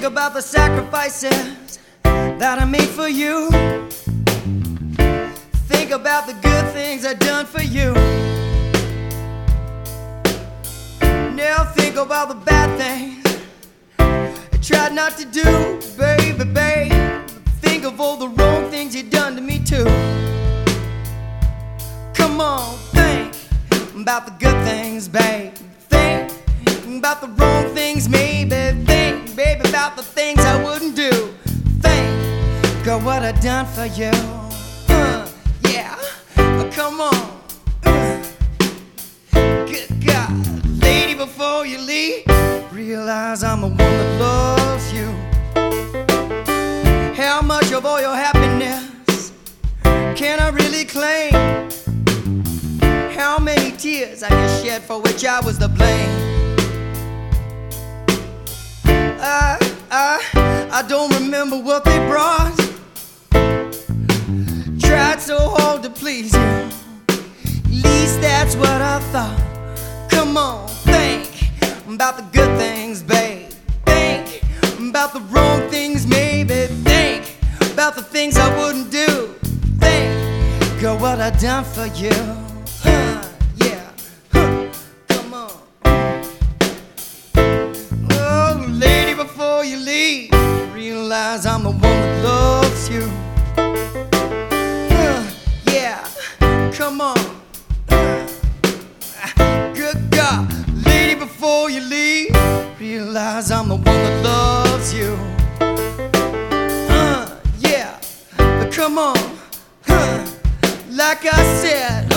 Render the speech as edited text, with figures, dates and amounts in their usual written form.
Think about the sacrifices that I made for you. Think about the good things I've done for you. Now think about the bad things I tried not to do, baby, babe. Think of all the wrong things you've done to me too. Come on, think about the good things, babe. Think about the wrong things, maybe. Think, baby, about the things I wouldn't do. Think of what I've done for you. Yeah, come on. Good God, lady, before you leave, realize I'm the one that loves you. How much of all your happiness can I really claim? How many tears I have shed for which I was to blame? I don't remember what they brought. Tried so hard to please you. At least that's what I thought. Come on, think about the good things, babe. Think about the wrong things, maybe. Think about the things I wouldn't do. Think of what I've done for you. Yeah. Come on. Oh, lady, before you leave, realize I'm the one that loves you. Yeah. Come on. Good God, lady, before you leave, realize I'm the one that loves you. Yeah, come on. Like I said,